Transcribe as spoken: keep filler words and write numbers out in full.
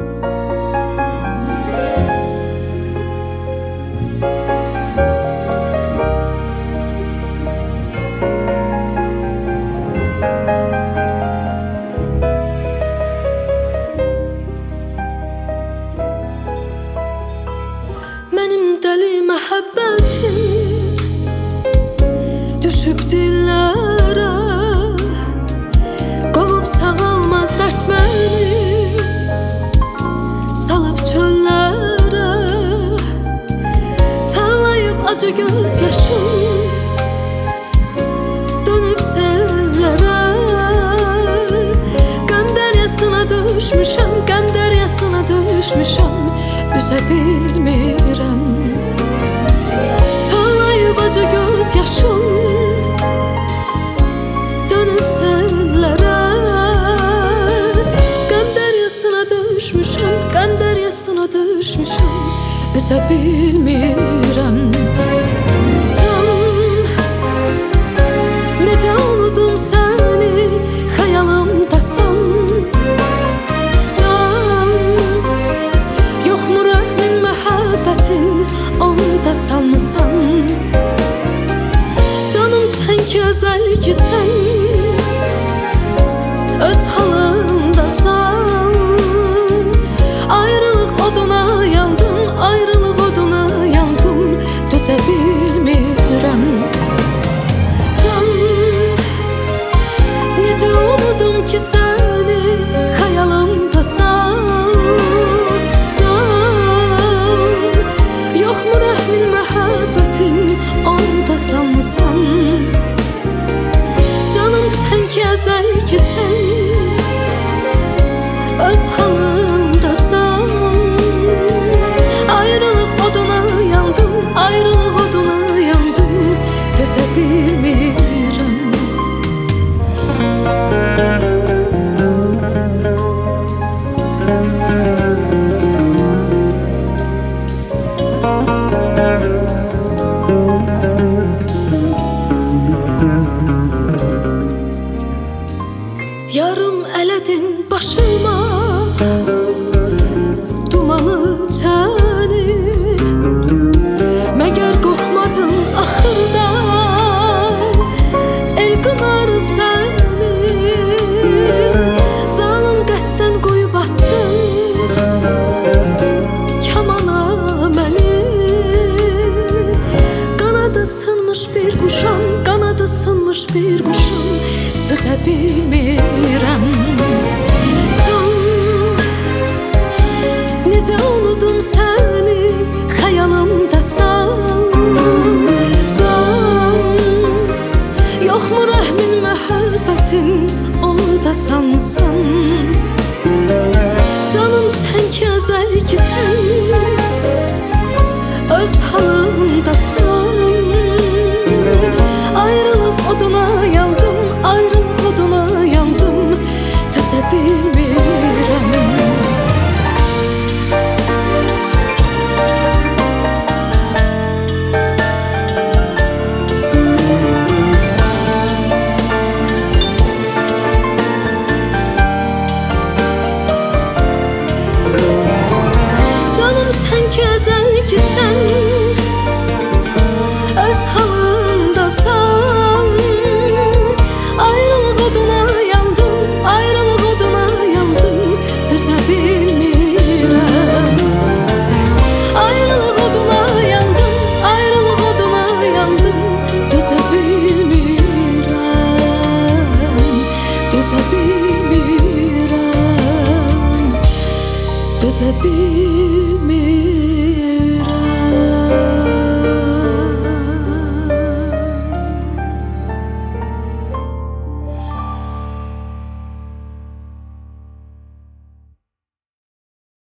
Mənim dəli məhəbbətim düşüb dillərə, qovub sağalmaz dərd məni, salıb çöllərə, çağlayıb acı göz yaşım, dönüb sellərə. Qəm dəryasına düşmüşəm, qəm dəryasına düşmüşəm, üzə bilmirəm. Çağlayıb acı göz yaşım, dönüb sellərə. Qəm dəryasına düşmüşəm, qəm dəryasına düşmüşəm, üzə bilmirəm. Can, necə unudum səni, xəyalımdasan. Sanmısan canım, sen güzel ki sen öz halındasan. Ayrılık oduna yandım, ayrılık oduna yandım, düze bilmirəm. Can, necə unudum ki səni, xəyalımdasan. Sanmısan canım, sen güzel ki sen öz halındasan. Ayrılık oduna yandım, ayrılık oduna yandım, düze bilmirəm. Yarım elədin başıma dumanı çəni, məgər qorxmadın axırda el qınar səni. Zalım qəsdən qoyub attın kamana məni, qanadı sınmış bir quşam, qanadı sınmış bir quşam, süzə bilmirəm. Can, necə unudum səni, xəyalımdasan. Can, yoxmu rəhmin, məhəbbətin, o da sanmısan. Canım, sən gözəl ki sən öz halındasan. Ayrılık oduna yandım, ayrılık oduna yandım, düze bilmirəm. Canım, sen güzel ki sen öz halındasan. Ayrılık oduna yandım, ayrılık oduna yandım, düze bilmirəm. Ayrılık oduna yandım, ayrılık oduna yandım, düze bilmirəm. Düze bilmirəm, düze bilmirəm.